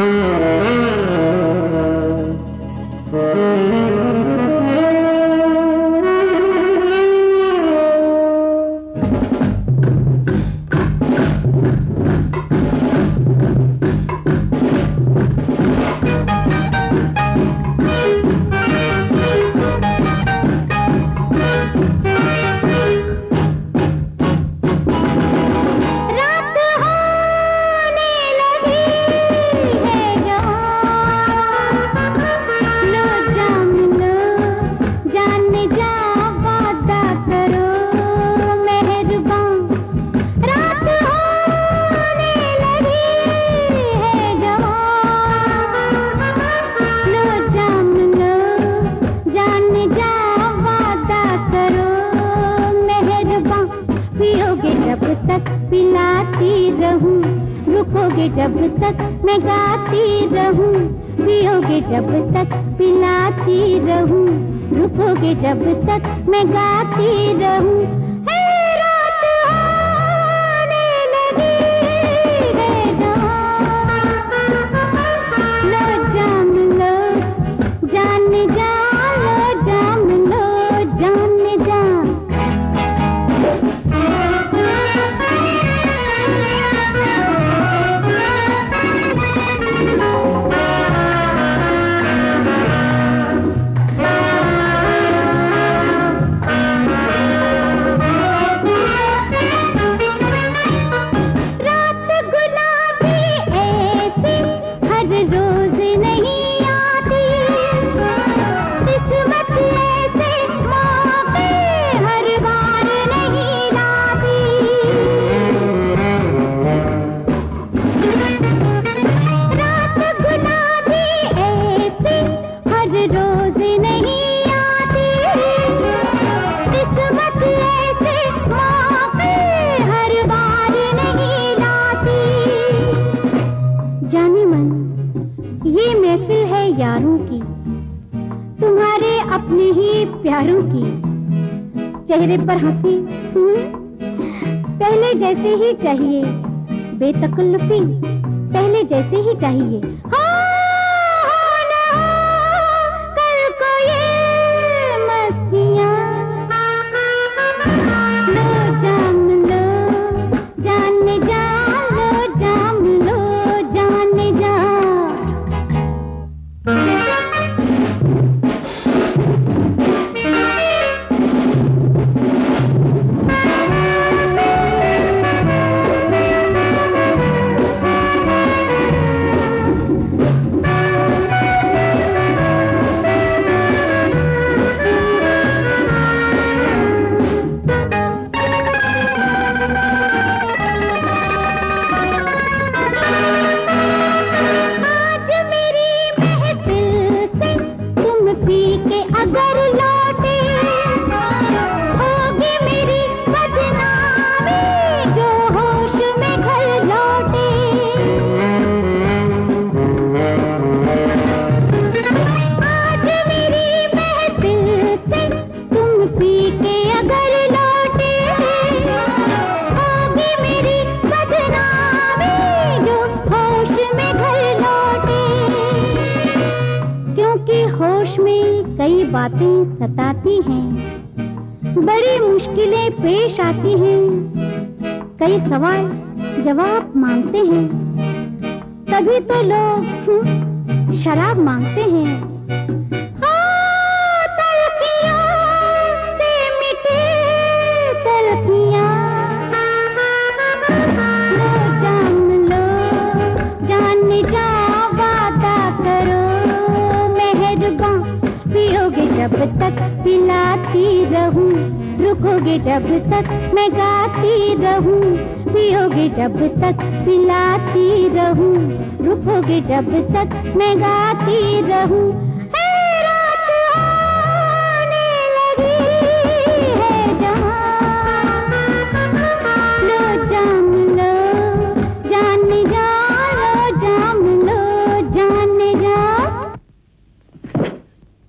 जब तक मैं गाती रहूं, पियोगे जब तक पिलाती रहूं, रुकोगे जब तक मैं गाती रहूं। रात आने लगी है जहां, लो जाम लो जान जा, लो जाम लो जान जा। ये महफिल है यारों की, तुम्हारे अपने ही प्यारों की। चेहरे पर हंसी पहले जैसे ही चाहिए, बेतकल्लुफी पहले जैसे ही चाहिए। कल को ये मस्तियाँ, लो जाम लो जान जा, लो जाम लो जान जा। अगर लौटे होगी मेरी बदनामी, जो होश में घर लौटे। आज मेरी महफिल से तुम पी के अगर लौटे, होगी मेरी बदनामी, जो होश में घर लौटे। क्योंकि होश में कई बातें सताती हैं, बड़ी मुश्किलें पेश आती हैं, कई सवाल जवाब मांगते हैं, तभी तो लोग शराब मांगते हैं। तलखियों से मिटे तलखियां, लो जाम लो जान जा, वादा करो मेहरबान। पियोगे जब तक पिलाती रहूं, रुकोगे जब तक मैं गाती रहूं, पियोगे जब तक पिलाती रहूं, रुकोगे जब तक मैं गाती रहूं। रात आने लगी